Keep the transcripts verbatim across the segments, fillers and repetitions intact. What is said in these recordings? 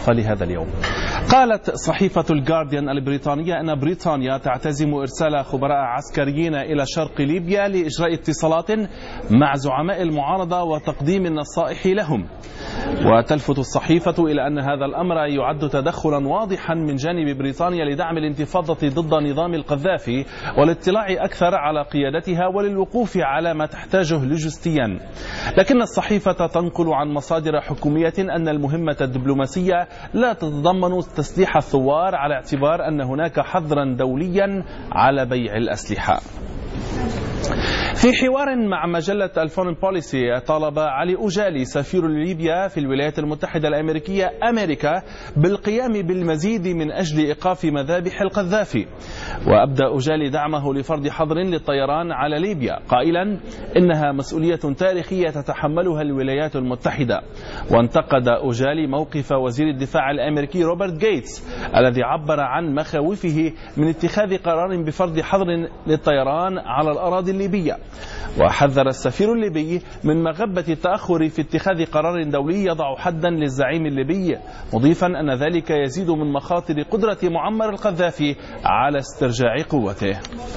الصحافة لهذا اليوم. قالت صحيفة الجارديان البريطانية أن بريطانيا تعتزم إرسال خبراء عسكريين إلى شرق ليبيا لإجراء اتصالات مع زعماء المعارضة وتقديم النصائح لهم. وتلفت الصحيفة إلى أن هذا الأمر يعد تدخلا واضحا من جانب بريطانيا لدعم الانتفاضة ضد نظام القذافي والاطلاع أكثر على قيادتها وللوقوف على ما تحتاجه لوجستيا. لكن الصحيفة تنقل عن مصادر حكومية أن المهمة الدبلوماسية لا تتضمن تسليح الثوار على اعتبار أن هناك حظرا دوليا على بيع الأسلحة. في حوار مع مجلة الفورن بوليسي طالب علي أوجالي سفير ليبيا في الولايات المتحدة الأمريكية أمريكا بالقيام بالمزيد من أجل إيقاف مذابح القذافي. وأبدى أوجالي دعمه لفرض حظر للطيران على ليبيا قائلا إنها مسؤولية تاريخية تتحملها الولايات المتحدة. وانتقد أوجالي موقف وزير الدفاع الأمريكي روبرت جيتس الذي عبر عن مخاوفه من اتخاذ قرار بفرض حظر للطيران على الأراضي الليبية. وحذر السفير الليبي من مغبة التأخر في اتخاذ قرار دولي يضع حدا للزعيم الليبي، مضيفا أن ذلك يزيد من مخاطر قدرة معمر القذافي على استرجاع قوته.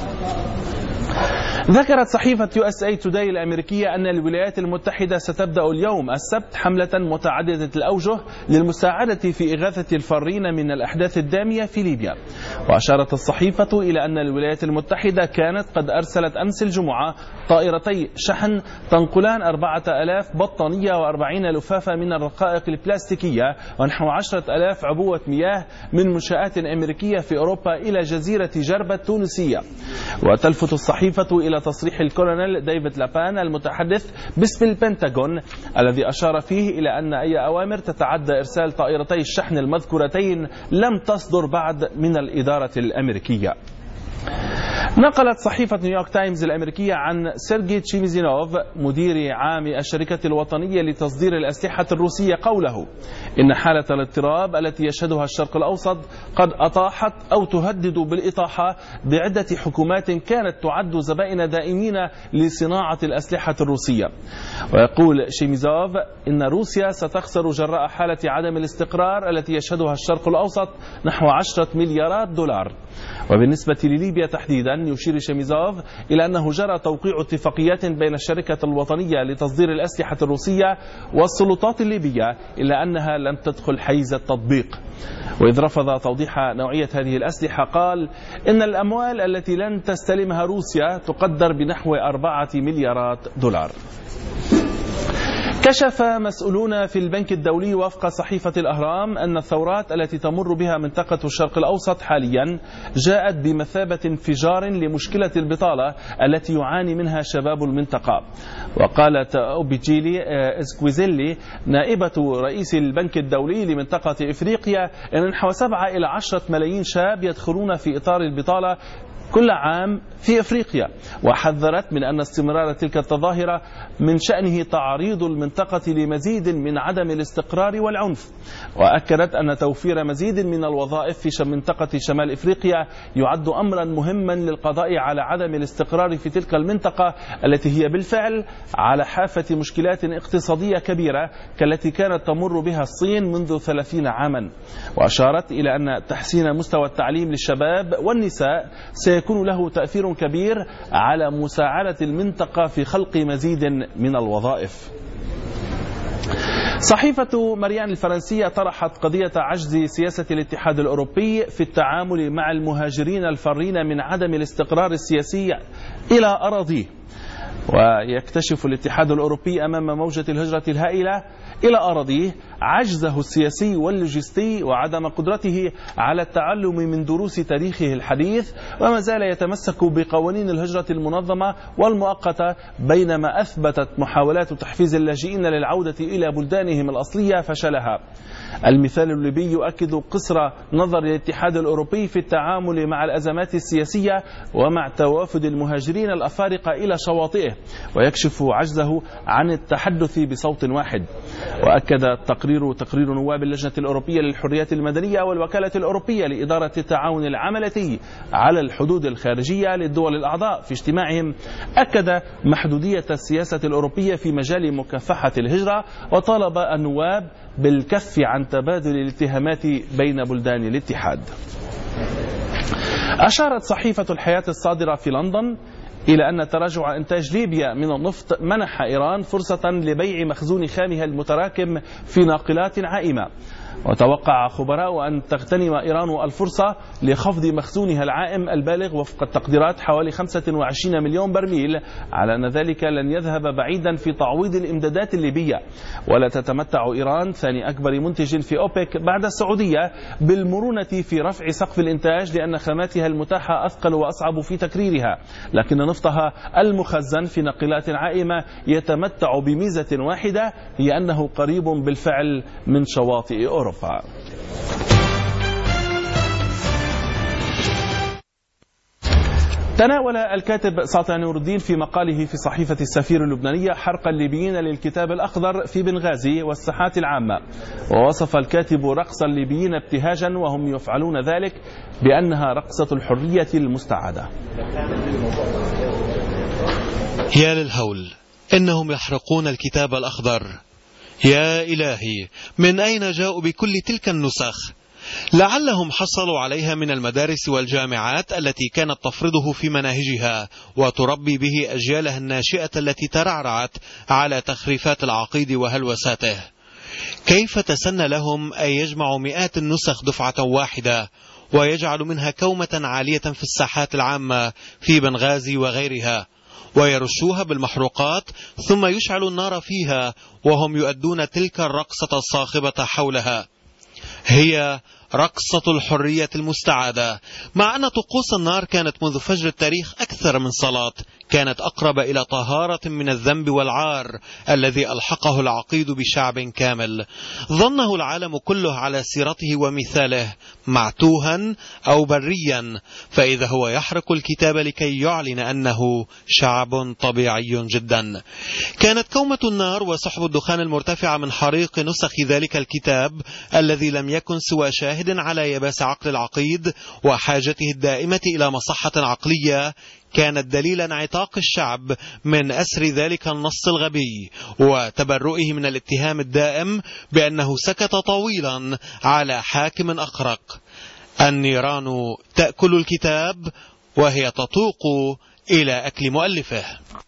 ذكرت صحيفة يو إس إيه توداي الأمريكية أن الولايات المتحدة ستبدأ اليوم السبت حملة متعددة الأوجه للمساعدة في إغاثة الفارين من الأحداث الدامية في ليبيا. وأشارت الصحيفة إلى أن الولايات المتحدة كانت قد أرسلت أمس الجمعة طائرتي شحن تنقلان أربعة آلاف بطانية وأربعين لفافة من الرقائق البلاستيكية ونحو عشرة آلاف عبوة مياه من منشآت أمريكية في أوروبا إلى جزيرة جربة التونسية. وتلفت الصحيفة إلى تصريح الكولونيل ديفيد لابان المتحدث باسم البنتاغون الذي أشار فيه إلى أن أي أوامر تتعدى إرسال طائرتي الشحن المذكورتين لم تصدر بعد من الإدارة الأمريكية. نقلت صحيفة نيويورك تايمز الأمريكية عن سيرجي تشيميزينوف مدير عام الشركة الوطنية لتصدير الأسلحة الروسية قوله إن حالة الاضطراب التي يشهدها الشرق الأوسط قد أطاحت أو تهدد بالإطاحة بعدة حكومات كانت تعد زبائن دائمين لصناعة الأسلحة الروسية. ويقول شيميزوف إن روسيا ستخسر جراء حالة عدم الاستقرار التي يشهدها الشرق الأوسط نحو عشرة مليارات دولار. وبالنسبة لليبيا تحديدا يشير شيميزوف إلى أنه جرى توقيع اتفاقيات بين الشركة الوطنية لتصدير الأسلحة الروسية والسلطات الليبية إلا أنها لم تدخل حيز التطبيق. وإذ رفض توضيح نوعية هذه الأسلحة قال إن الأموال التي لن تستلمها روسيا تقدر بنحو أربعة مليارات دولار. كشف مسؤولون في البنك الدولي وفق صحيفة الأهرام أن الثورات التي تمر بها منطقة الشرق الأوسط حاليا جاءت بمثابة انفجار لمشكلة البطالة التي يعاني منها شباب المنطقة. وقالت أوبيجيلي إسكويزيلي نائبة رئيس البنك الدولي لمنطقة إفريقيا أن نحو سبعة إلى عشرة ملايين شاب يدخلون في إطار البطالة كل عام في أفريقيا. وحذرت من أن استمرار تلك التظاهرة من شأنه تعريض المنطقة لمزيد من عدم الاستقرار والعنف. وأكدت أن توفير مزيد من الوظائف في منطقة شمال إفريقيا يعد أمرا مهما للقضاء على عدم الاستقرار في تلك المنطقة التي هي بالفعل على حافة مشكلات اقتصادية كبيرة كالتي كانت تمر بها الصين منذ ثلاثين عاما. وأشارت إلى أن تحسين مستوى التعليم للشباب والنساء سيكون له تأثير كبير على مساعدة المنطقة في خلق مزيد من الوظائف. صحيفة ماريان الفرنسية طرحت قضية عجز سياسة الاتحاد الأوروبي في التعامل مع المهاجرين الفارين من عدم الاستقرار السياسي إلى أراضيه. ويكتشف الاتحاد الأوروبي أمام موجة الهجرة الهائلة إلى أراضيه عجزه السياسي واللوجستي وعدم قدرته على التعلم من دروس تاريخه الحديث، وما زال يتمسك بقوانين الهجرة المنظمة والمؤقتة بينما أثبتت محاولات تحفيز اللاجئين للعودة إلى بلدانهم الأصلية فشلها. المثال الليبي يؤكد قصر نظر الاتحاد الأوروبي في التعامل مع الأزمات السياسية ومع توافد المهاجرين الأفارقة إلى شواطئه، به ويكشف عجزه عن التحدث بصوت واحد. وأكد التقرير تقرير نواب اللجنة الأوروبية للحريات المدنية والوكالة الأوروبية لإدارة التعاون العملياتي على الحدود الخارجية للدول الأعضاء في اجتماعهم، أكد محدودية السياسة الأوروبية في مجال مكافحة الهجرة، وطالب النواب بالكف عن تبادل الاتهامات بين بلدان الاتحاد. أشارت صحيفة الحياة الصادرة في لندن إلى أن تراجع إنتاج ليبيا من النفط منح إيران فرصة لبيع مخزون خامها المتراكم في ناقلات عائمة. وتوقع خبراء أن تغتنم إيران الفرصة لخفض مخزونها العائم البالغ وفق التقديرات حوالي خمسة وعشرين مليون برميل، على أن ذلك لن يذهب بعيدا في تعويض الإمدادات الليبية. ولا تتمتع إيران ثاني أكبر منتج في أوبك بعد السعودية بالمرونة في رفع سقف الإنتاج، لأن خاماتها المتاحة أثقل وأصعب في تكريرها، لكن نفطها المخزن في ناقلات عائمة يتمتع بميزة واحدة، هي أنه قريب بالفعل من شواطئ أوروبا. تناول الكاتب ساطع نور الدين في مقاله في صحيفة السفير اللبنانية حرق الليبيين للكتاب الأخضر في بنغازي والساحات العامة، ووصف الكاتب رقص الليبيين ابتهاجا وهم يفعلون ذلك بأنها رقصة الحرية المستعادة. يا للهول، إنهم يحرقون الكتاب الأخضر. يا إلهي، من أين جاءوا بكل تلك النسخ؟ لعلهم حصلوا عليها من المدارس والجامعات التي كانت تفرضه في مناهجها وتربي به أجيالها الناشئة التي ترعرعت على تخريفات العقيد وهلوساته. كيف تسنى لهم أن يجمعوا مئات النسخ دفعة واحدة ويجعل منها كومة عالية في الساحات العامة في بنغازي وغيرها، ويرشوها بالمحروقات ثم يشعلوا النار فيها وهم يؤدون تلك الرقصة الصاخبة حولها؟ هي رقصة الحرية المستعادة، مع أن طقوس النار كانت منذ فجر التاريخ أكثر من صلاة، كانت أقرب إلى طهارة من الذنب والعار الذي ألحقه العقيد بشعب كامل ظنه العالم كله على سيرته ومثاله معتوها أو بريا، فإذا هو يحرق الكتاب لكي يعلن أنه شعب طبيعي جدا. كانت كومة النار وسحب الدخان المرتفع من حريق نسخ ذلك الكتاب الذي لم يكن سوى شاهد على يباس عقل العقيد وحاجته الدائمة إلى مصحة عقلية، كانت دليل انعتاق الشعب من أسر ذلك النص الغبي وتبرؤه من الاتهام الدائم بأنه سكت طويلا على حاكم أخرق. النيران تأكل الكتاب وهي تطوق إلى أكل مؤلفه.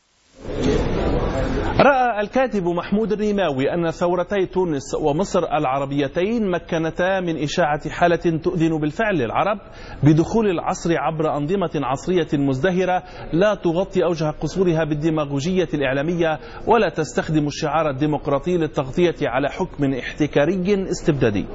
رأى الكاتب محمود الريماوي أن ثورتي تونس ومصر العربيتين مكنتا من إشاعة حالة تؤذن بالفعل العرب بدخول العصر عبر أنظمة عصرية مزدهرة لا تغطي أوجه قصورها بالديماغوجية الإعلامية ولا تستخدم الشعار الديمقراطي للتغطية على حكم احتكاري استبدادي.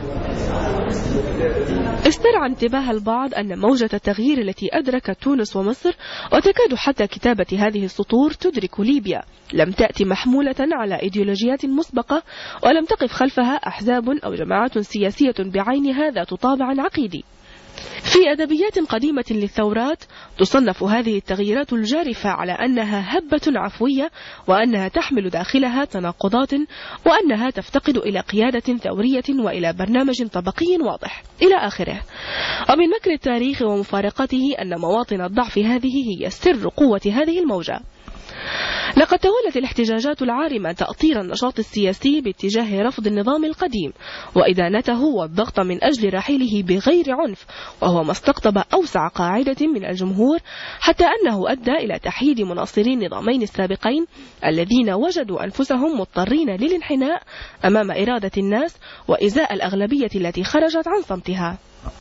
استرعى انتباه البعض أن موجة التغيير التي أدركت تونس ومصر وتكاد حتى كتابة هذه السطور تدرك ليبيا لم تأتي محمولة على إيديولوجيات مسبقة، ولم تقف خلفها أحزاب أو جماعات سياسية بعينها ذات طابع عقيدي. في أدبيات قديمة للثورات تصنف هذه التغييرات الجارفة على أنها هبة عفوية، وأنها تحمل داخلها تناقضات، وأنها تفتقد إلى قيادة ثورية وإلى برنامج طبقي واضح إلى آخره. ومن مكر التاريخ ومفارقته أن مواطن الضعف هذه هي سر قوة هذه الموجة. لقد تولت الاحتجاجات العارمة تأطير النشاط السياسي باتجاه رفض النظام القديم وإدانته والضغط من أجل رحيله بغير عنف، وهو ما استقطب أوسع قاعدة من الجمهور، حتى أنه أدى إلى تحييد مناصري النظامين السابقين الذين وجدوا أنفسهم مضطرين للانحناء أمام إرادة الناس وإزاء الأغلبية التي خرجت عن صمتها.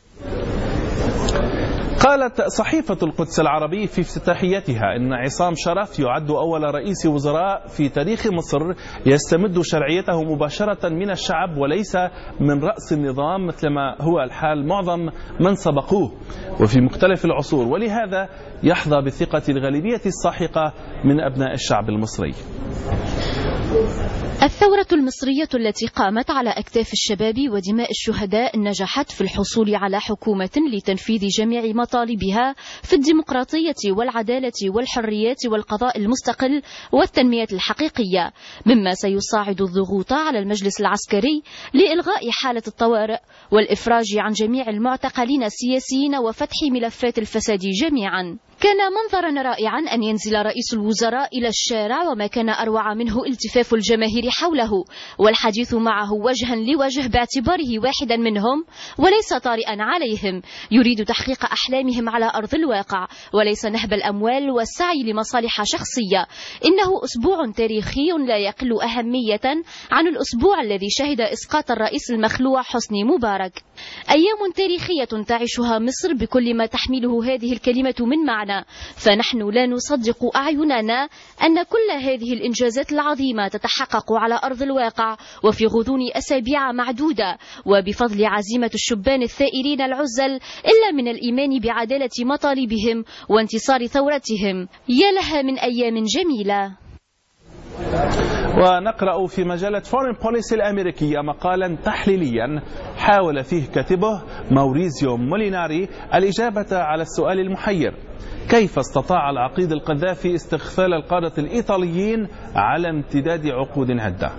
قالت صحيفة القدس العربي في افتتاحيتها إن عصام شرف يعد أول رئيس وزراء في تاريخ مصر يستمد شرعيته مباشرة من الشعب وليس من رأس النظام مثلما هو الحال معظم من سبقوه وفي مختلف العصور، ولهذا يحظى بالثقة الغالبية الساحقة من أبناء الشعب المصري. الثورة المصرية التي قامت على أكتاف الشباب ودماء الشهداء نجحت في الحصول على حكومة لتنفيذ جميع مطالبها في الديمقراطية والعدالة والحريات والقضاء المستقل والتنمية الحقيقية، مما سيصاعد الضغوط على المجلس العسكري لإلغاء حالة الطوارئ والإفراج عن جميع المعتقلين السياسيين وفتح ملفات الفساد جميعا. كان منظرا رائعا أن ينزل رئيس الوزراء إلى الشارع، وما كان أروع منه التفاف الجماهير حوله والحديث معه وجها لوجه باعتباره واحدا منهم وليس طارئا عليهم، يريد تحقيق أحلامهم على أرض الواقع وليس نهب الأموال والسعي لمصالح شخصية. إنه أسبوع تاريخي لا يقل أهمية عن الأسبوع الذي شهد إسقاط الرئيس المخلوع حسني مبارك. أيام تاريخية تعيشها مصر بكل ما تحمله هذه الكلمة من معنى، فنحن لا نصدق أعيننا أن كل هذه الإنجازات العظيمة تتحقق على أرض الواقع وفي غضون أسابيع معدودة وبفضل عزيمة الشبان الثائرين العزل، إلا من الإيمان بعدالة مطالبهم وانتصار ثورتهم. يا لها من أيام جميلة. ونقرأ في مجلة فورين بوليسي الأمريكية مقالا تحليليا حاول فيه كاتبه موريزيو موليناري الإجابة على السؤال المحير: كيف استطاع العقيد القذافي استغفال القادة الإيطاليين على امتداد عقود عدة؟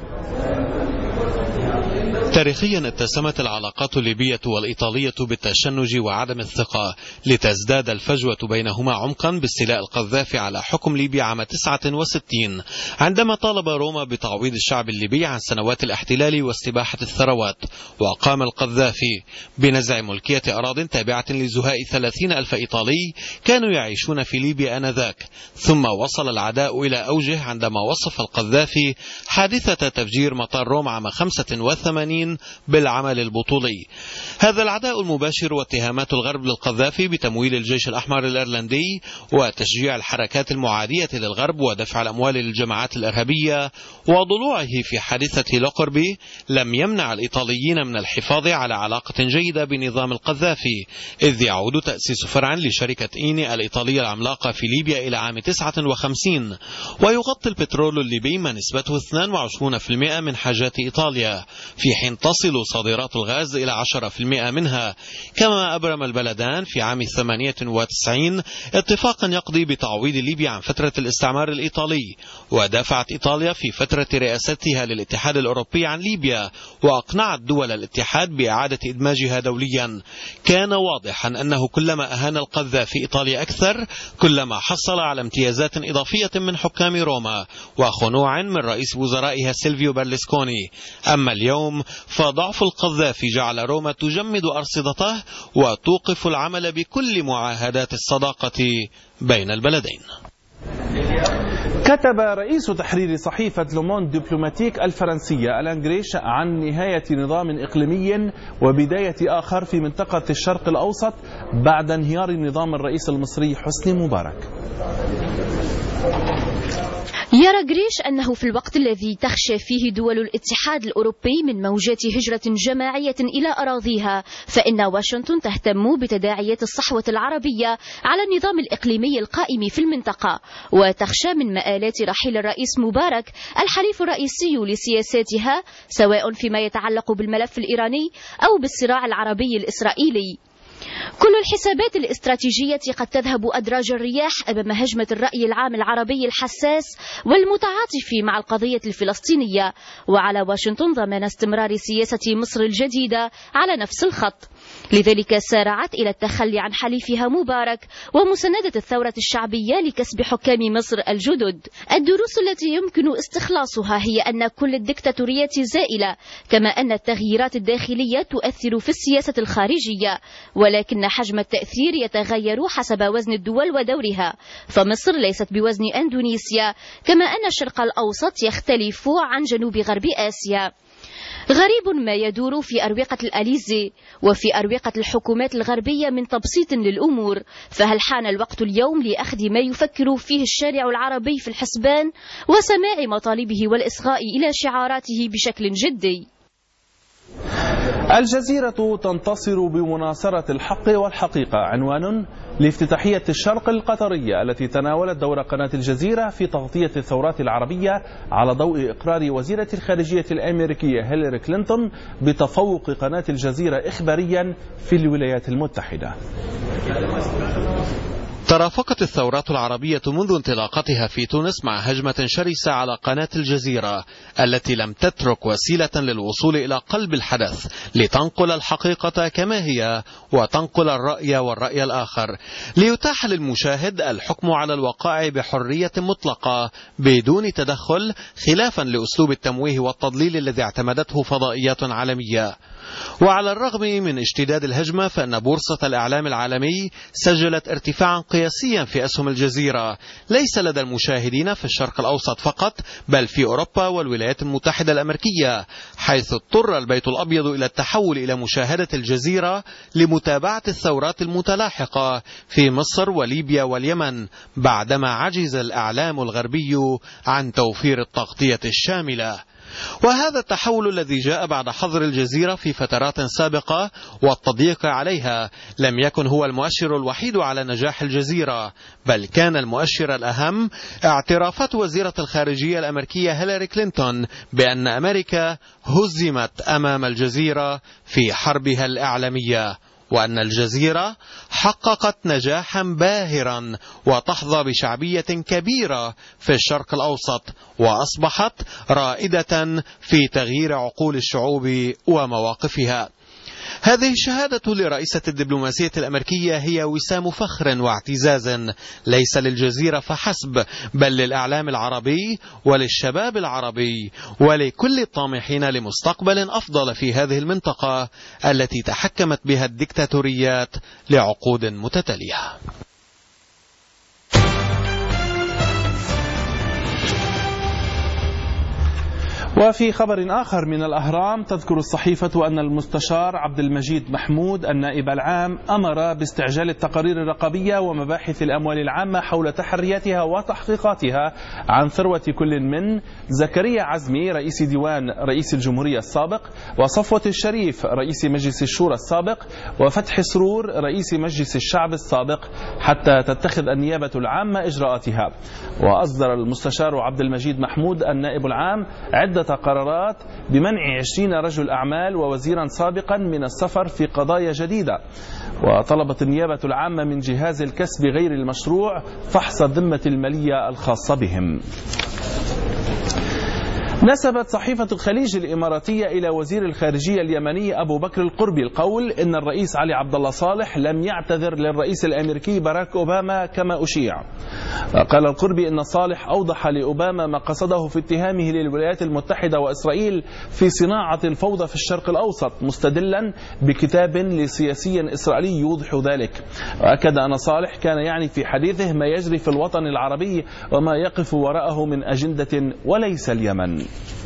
تاريخيا اتسمت العلاقات الليبية والإيطالية بالتشنج وعدم الثقة، لتزداد الفجوة بينهما عمقا باستيلاء القذافي على حكم ليبيا عام تسعة وستين، عندما طالب روما بتعويض الشعب الليبي عن سنوات الاحتلال واستباحة الثروات. وقام القذافي بنزع ملكية أراضٍ تابعة لزهاء ثلاثين ألف إيطالي كانوا يعيشون في ليبيا آنذاك. ثم وصل العداء إلى أوجه عندما وصف القذافي حادثة تفجير مطار روما عام خمسة وثمانين بالعمل البطولي. هذا العداء المباشر واتهامات الغرب للقذافي بتمويل الجيش الأحمر الإيرلندي وتشجيع الحركات المعادية للغرب ودفع الأموال للجماعات الإرهابية وضلوعه في حادثة لوكربي لم يمنع الإيطاليين من الحفاظ على علاقة جيدة بنظام القذافي، إذ يعود تأسيس فرع لشركة إيني الإيطالية العملاقة في ليبيا إلى عام تسعة وخمسين، ويغطي البترول الليبي ما نسبته اثنين وعشرين بالمئة من حاجات إيطاليا، في حين تصل صادرات الغاز إلى عشرة بالمئة منها. كما أبرم البلدان في عام ثمانية وتسعين اتفاقا يقضي بتعويض ليبيا عن فترة الاستعمار الإيطالي، ودافعت إيطاليا في فترة رئاستها للاتحاد الأوروبي عن ليبيا وأقنعت دول الاتحاد بإعادة إدماجها دوليا. كان واضحا أنه كلما أهان القذافي إيطاليا أكثر كلما حصل على امتيازات إضافية من حكام روما وخنوع من رئيس وزرائها سيلفيو برلسكوني. أما اليوم فضعف القذافي جعل روما تجمد أرصدته وتوقف العمل بكل معاهدات الصداقة بين البلدين. كتب رئيس تحرير صحيفة لوموند دبلوماتيك الفرنسية ألان جريش عن نهاية نظام إقليمي وبداية آخر في منطقة الشرق الأوسط بعد انهيار نظام الرئيس المصري حسني مبارك. يرى جريش أنه في الوقت الذي تخشى فيه دول الاتحاد الأوروبي من موجات هجرة جماعية إلى أراضيها، فإن واشنطن تهتم بتداعيات الصحوة العربية على النظام الإقليمي القائم في المنطقة، وتخشى من مآلات رحيل الرئيس مبارك الحليف الرئيسي لسياساتها، سواء فيما يتعلق بالملف الإيراني أو بالصراع العربي الإسرائيلي. كل الحسابات الاستراتيجية قد تذهب أدراج الرياح أمام هجمة الرأي العام العربي الحساس والمتعاطف مع القضية الفلسطينية، وعلى واشنطن ضمان استمرار سياسة مصر الجديدة على نفس الخط. لذلك سارعت إلى التخلي عن حليفها مبارك ومساندة الثورة الشعبية لكسب حكام مصر الجدد. الدروس التي يمكن استخلاصها هي أن كل الدكتاتوريات زائلة، كما أن التغييرات الداخلية تؤثر في السياسة الخارجية، ولكن حجم التأثير يتغير حسب وزن الدول ودورها، فمصر ليست بوزن أندونيسيا، كما أن الشرق الأوسط يختلف عن جنوب غرب آسيا. غريب ما يدور في أروقة الأليزي وفي أروقة الحكومات الغربية من تبسيط للأمور، فهل حان الوقت اليوم لأخذ ما يفكر فيه الشارع العربي في الحسبان وسماع مطالبه والإصغاء إلى شعاراته بشكل جدي؟ الجزيرة تنتصر بمناصرة الحق والحقيقة عنوان لافتتاحية الشرق القطرية التي تناولت دور قناة الجزيرة في تغطية الثورات العربية على ضوء إقرار وزيرة الخارجية الأمريكية هيلاري كلينتون بتفوق قناة الجزيرة إخباريا في الولايات المتحدة. ترافقت الثورات العربية منذ انطلاقتها في تونس مع هجمة شرسة على قناة الجزيرة التي لم تترك وسيلة للوصول إلى قلب الحدث لتنقل الحقيقة كما هي وتنقل الرأي والرأي الآخر ليتاح للمشاهد الحكم على الوقائع بحرية مطلقة بدون تدخل، خلافا لأسلوب التمويه والتضليل الذي اعتمدته فضائيات عالمية. وعلى الرغم من اشتداد الهجمة فإن بورصة الإعلام العالمي سجلت ارتفاعا قياسيا في أسهم الجزيرة ليس لدى المشاهدين في الشرق الأوسط فقط بل في أوروبا والولايات المتحدة الأمريكية، حيث اضطر البيت الأبيض إلى التحول إلى مشاهدة الجزيرة لمتابعة الثورات المتلاحقة في مصر وليبيا واليمن بعدما عجز الإعلام الغربي عن توفير التغطية الشاملة. وهذا التحول الذي جاء بعد حظر الجزيرة في فترات سابقة والتضييق عليها لم يكن هو المؤشر الوحيد على نجاح الجزيرة، بل كان المؤشر الأهم اعترافات وزيرة الخارجية الأمريكية هيلاري كلينتون بأن أمريكا هزمت أمام الجزيرة في حربها الإعلامية، وأن الجزيرة حققت نجاحا باهرا وتحظى بشعبية كبيرة في الشرق الأوسط وأصبحت رائدة في تغيير عقول الشعوب ومواقفها. هذه الشهادة لرئيسة الدبلوماسية الأمريكية هي وسام فخر واعتزاز ليس للجزيرة فحسب بل للإعلام العربي وللشباب العربي ولكل الطامحين لمستقبل أفضل في هذه المنطقة التي تحكمت بها الدكتاتوريات لعقود متتالية. وفي خبر آخر من الأهرام تذكر الصحيفة أن المستشار عبد المجيد محمود النائب العام أمر باستعجال التقارير الرقابية ومباحث الأموال العامة حول تحرياتها وتحقيقاتها عن ثروة كل من زكريا عزمي رئيس ديوان رئيس الجمهورية السابق، وصفوة الشريف رئيس مجلس الشورى السابق، وفتح سرور رئيس مجلس الشعب السابق، حتى تتخذ النيابة العامة إجراءاتها. وأصدر المستشار عبد المجيد محمود النائب العام عدة قرارات بمنع عشرين رجل أعمال ووزيرا سابقا من السفر في قضايا جديدة. وطلبت النيابة العامة من جهاز الكسب غير المشروع فحص الذمة المالية الخاصة بهم. نسبت صحيفة الخليج الإماراتية إلى وزير الخارجية اليمني أبو بكر القربي القول إن الرئيس علي عبد الله صالح لم يعتذر للرئيس الأمريكي باراك أوباما كما أشيع. قال القربي إن صالح أوضح لأوباما ما قصده في اتهامه للولايات المتحدة وإسرائيل في صناعة الفوضى في الشرق الأوسط، مستدلا بكتاب لسياسي إسرائيلي يوضح ذلك. وأكد أن صالح كان يعني في حديثه ما يجري في الوطن العربي وما يقف وراءه من أجندة وليس اليمن.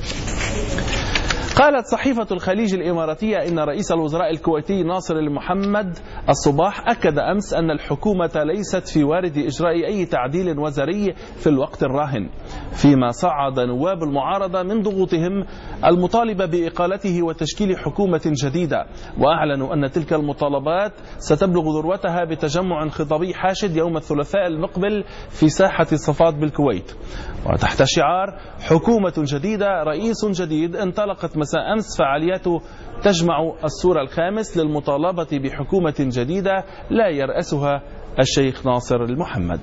قالت صحيفة الخليج الإماراتية إن رئيس الوزراء الكويتي ناصر المحمد الصباح أكد أمس أن الحكومة ليست في وارد إجراء أي تعديل وزاري في الوقت الراهن، فيما صعد نواب المعارضة من ضغوطهم المطالبة بإقالته وتشكيل حكومة جديدة، وأعلنوا أن تلك المطالبات ستبلغ ذروتها بتجمع خطابي حاشد يوم الثلاثاء المقبل في ساحة صفات بالكويت. وتحت شعار حكومة جديدة رئيس جديد انطلقت مساء أمس فعاليات تجمع السور الخامس للمطالبة بحكومة جديدة لا يرأسها الشيخ ناصر المحمد.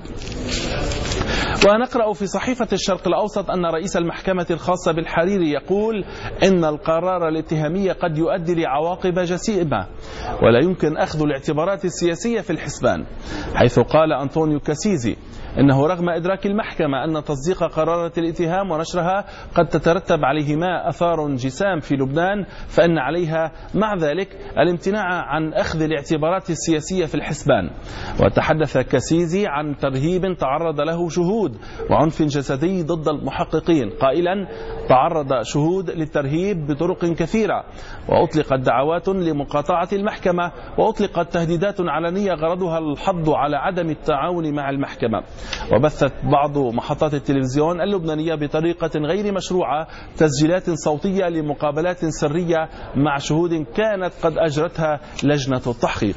ونقرأ في صحيفة الشرق الأوسط أن رئيس المحكمة الخاصة بالحريري يقول إن القرار الاتهامي قد يؤدي لعواقب جسيمة ولا يمكن أخذ الاعتبارات السياسية في الحسبان، حيث قال أنطونيو كاسيزي إنه رغم إدراك المحكمة أن تصديق قرارات الاتهام ونشرها قد تترتب عليهما أثار جسام في لبنان، فإن عليها مع ذلك الامتناع عن أخذ الاعتبارات السياسية في الحسبان. وتحدث كاسيزي عن ترهيب تعرض له شهود وعنف جسدي ضد المحققين، قائلا تعرض شهود للترهيب بطرق كثيرة وأطلقت دعوات لمقاطعة المحكمة، وأطلقت تهديدات علنية غرضها الحض على عدم التعاون مع المحكمة. وبثت بعض محطات التلفزيون اللبنانية بطريقة غير مشروعة تسجيلات صوتية لمقابلات سرية مع شهود كانت قد أجرتها لجنة التحقيق.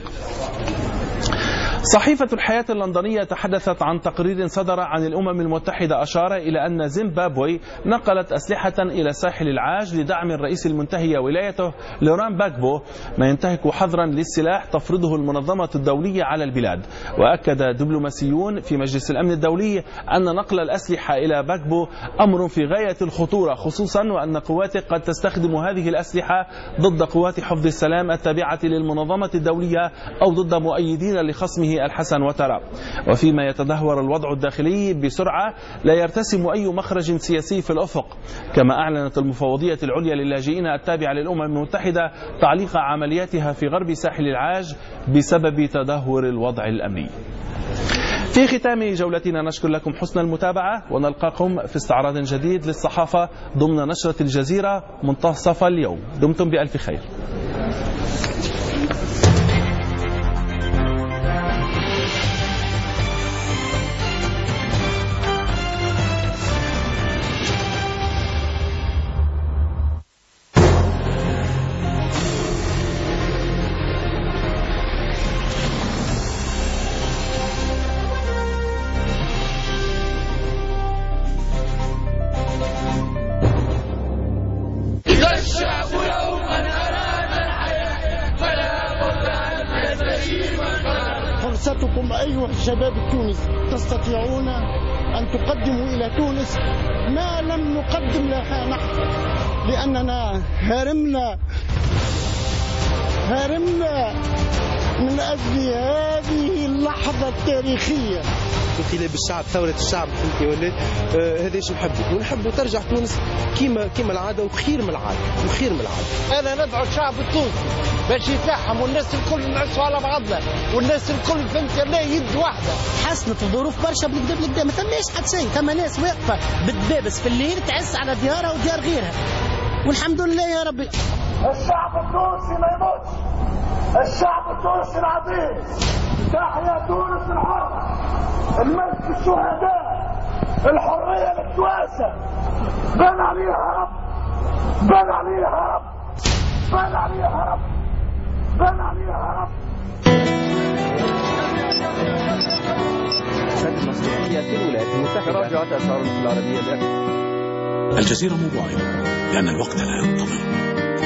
صحيفة الحياة اللندنية تحدثت عن تقرير صدر عن الأمم المتحدة أشار إلى أن زيمبابوي نقلت أسلحة إلى ساحل العاج لدعم الرئيس المنتهي ولايته لوران باغبو، ما ينتهك حظرا للسلاح تفرضه المنظمة الدولية على البلاد. وأكد دبلوماسيون في مجلس الأمن الدولي أن نقل الأسلحة إلى باغبو أمر في غاية الخطورة، خصوصا وأن قواته قد تستخدم هذه الأسلحة ضد قوات حفظ السلام التابعة للمنظمة الدولية أو ضد مؤيدين لخصمه الحسن وترى. وفيما يتدهور الوضع الداخلي بسرعة لا يرتسم أي مخرج سياسي في الأفق. كما أعلنت المفوضية العليا للاجئين التابعة للأمم المتحدة تعليق عملياتها في غرب ساحل العاج بسبب تدهور الوضع الأمني. في ختام جولتنا نشكر لكم حسن المتابعة، ونلقاكم في استعراض جديد للصحافة ضمن نشرة الجزيرة منتصف اليوم. دمتم بألف خير. فرصتكم أيها الشباب التونسي، تستطيعون أن تقدموا إلى تونس ما لم نقدم لها نحن، لأننا هرمنا هرمنا من أجل هذه اللحظة التاريخية. انقلاب الشعب، ثورة الشعب، فهمتي ولا؟ آه هذا ايش نحبوا، ونحبوا ترجع تونس كيما كيما العادة وخير من العادة وخير من العادة. أنا ندعو الشعب التونسي باش يتلاحم، والناس الكل نعسوا على بعضنا، والناس الكل فهمت ولا يد واحدة. حسنت الظروف برشا بالكدا بالكدا، ما ثماش حتى شيء، ثم ناس واقفة بالدبابس في الليل تعس على ديارها وديار غيرها، والحمد لله يا ربي. الشعب التونسي ما يموتش، الشعب التونسي العظيم، تحيا تونس الحرة، المجد الشهداء، الحرية للتواسة، بان عليها رب، بان عليها رب، بان عليها رب، بان عليها رب. المصرية في الولايات المتحدة تراجعت أسعار النفط العربية. الجزيرة موبايل، لأن الوقت لا ينتظر.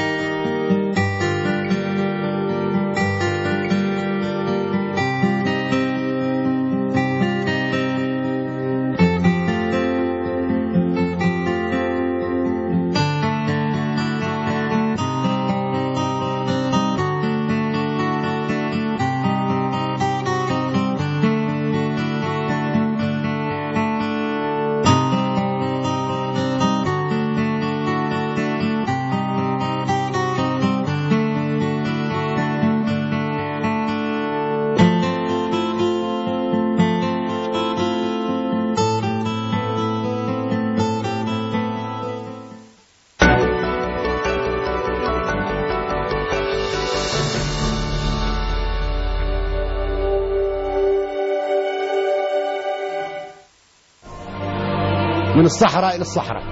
من الصحراء إلى الصحراء،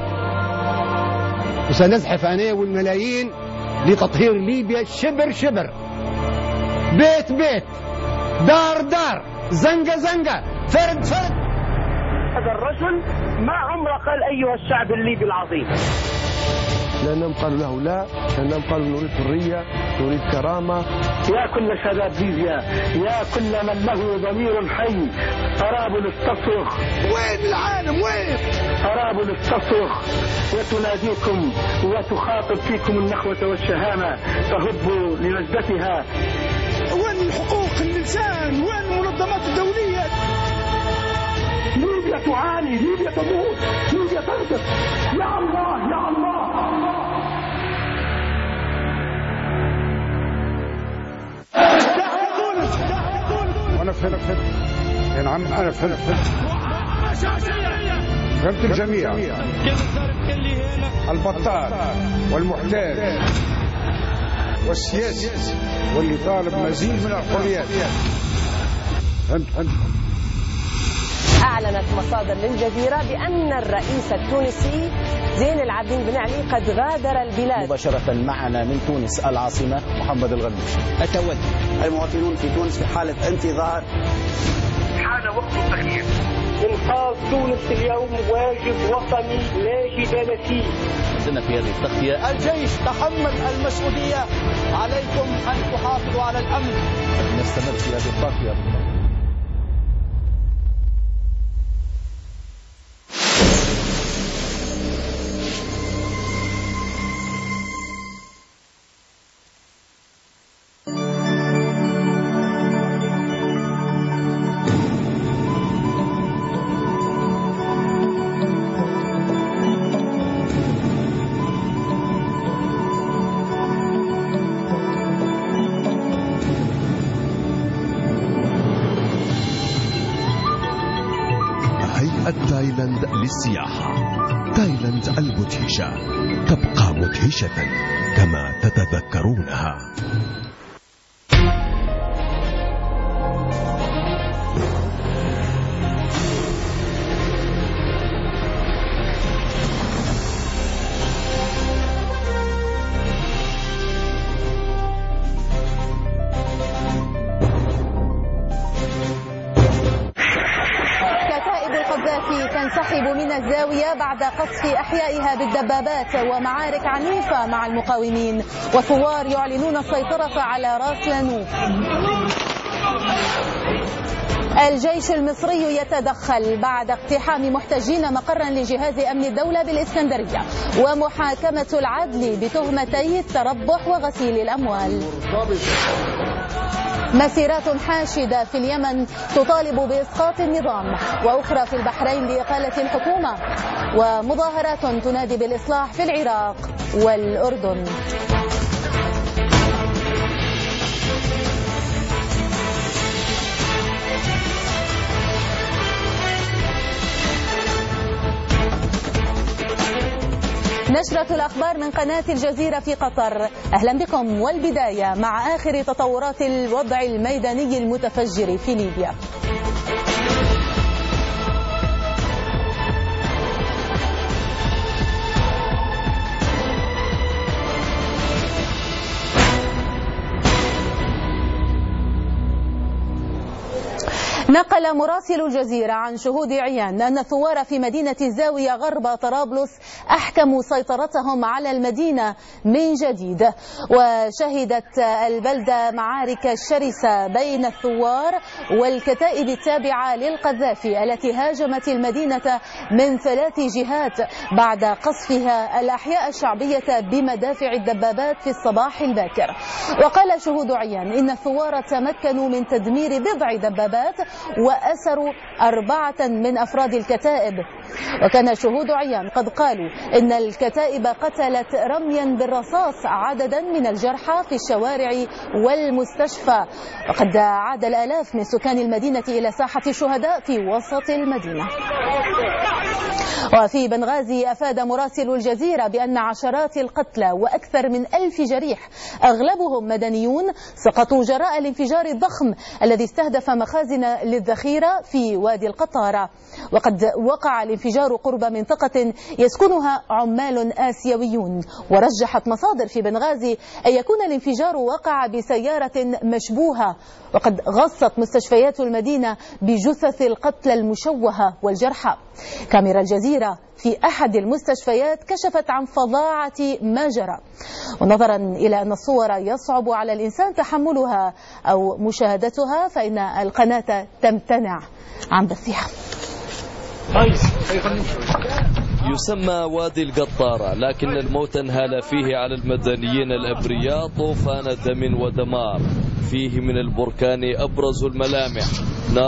وسنزحف أنا والملايين لتطهير ليبيا شبر شبر، بيت بيت، دار دار، زنقة زنقة، فرد فرد. هذا الرجل ما عمره قال أيها الشعب الليبي العظيم. لأنهم قالوا له لا، لأنهم قالوا نريد حرية، نريد كرامة. يا كل شباب ليبيا، يا كل من له ضمير حي، طرابلس تصرخ. وين العالم وين؟ طرابلس تصرخ وتناديكم وتخاطب فيكم النخوة والشهامة، فهبوا لنجدتها. وين حقوق الإنسان؟ وين المنظمات الدولية؟ ليبيا تعاني، ليبيا تموت، ليبيا تنزف. يا الله يا الله. أنا فهمت فهمت يا نعم، أنا فهمت فهمت فهمت الجميع. البطال والمحتاج والسياسي واللي طالب مزيد من الحريات. أنت أنت أعلنت مصادر للجزيرة بأن الرئيس التونسي زين العابدين بن علي قد غادر البلاد. مباشرة معنا من تونس العاصمة محمد الغنوشي. التولي المواطنون في تونس في حالة انتظار. حان وقت التغيير. إنقاذ تونس اليوم واجب وطني لا جدال فيه. زلنا في هذه التغطية. الجيش تحمل المسؤولية، عليكم أن تحافظوا على الأمن. نستمر في هذه التغطية. تايلاند للسياحة. تايلاند المدهشة تبقى مدهشة كما تتذكرونها. تنسحب من الزاوية بعد قصف أحيائها بالدبابات ومعارك عنيفة مع المقاومين، وثوار يعلنون السيطرة على راس لانو. الجيش المصري يتدخل بعد اقتحام محتجين مقرا لجهاز أمن الدولة بالإسكندرية ومحاكمة العدل بتهمتي التربح وغسيل الأموال. مسيرات حاشدة في اليمن تطالب بإسقاط النظام، وأخرى في البحرين لإقالة الحكومة، ومظاهرات تنادي بالإصلاح في العراق والأردن. نشرة الأخبار من قناة الجزيرة في قطر، أهلا بكم. والبداية مع آخر تطورات الوضع الميداني المتفجر في ليبيا. نقل مراسل الجزيرة عن شهود عيان أن الثوار في مدينة الزاوية غرب طرابلس أحكموا سيطرتهم على المدينة من جديد، وشهدت البلدة معارك شرسة بين الثوار والكتائب التابعة للقذافي التي هاجمت المدينة من ثلاث جهات بعد قصفها الأحياء الشعبية بمدافع الدبابات في الصباح الباكر. وقال شهود عيان إن الثوار تمكنوا من تدمير بضع دبابات وأسروا أربعة من أفراد الكتائب. وكان شهود عيان قد قالوا إن الكتائب قتلت رميا بالرصاص عددا من الجرحى في الشوارع والمستشفى، وقد عاد الآلاف من سكان المدينة إلى ساحة الشهداء في وسط المدينة. وفي بنغازي أفاد مراسل الجزيرة بأن عشرات القتلى وأكثر من ألف جريح أغلبهم مدنيون سقطوا جراء الانفجار الضخم الذي استهدف مخازن للذخيرة في وادي القطارة. وقد وقع الانفجار قرب منطقة يسكنها عمال آسيويون، ورجحت مصادر في بنغازي أن يكون الانفجار وقع بسيارة مشبوهة. وقد غصت مستشفيات المدينة بجثث القتلى المشوهة والجرحى. كاميرا الجزيرة في أحد المستشفيات كشفت عن فظاعة ما جرى، ونظرا إلى أن الصور يصعب على الإنسان تحملها أو مشاهدتها فإن القناة تمتنع عن بثها. يسمى وادي القطارة، لكن الموت انهال فيه على المدنيين الأبرياء طوفان دم ودمار. فيه من البركان أبرز الملامح.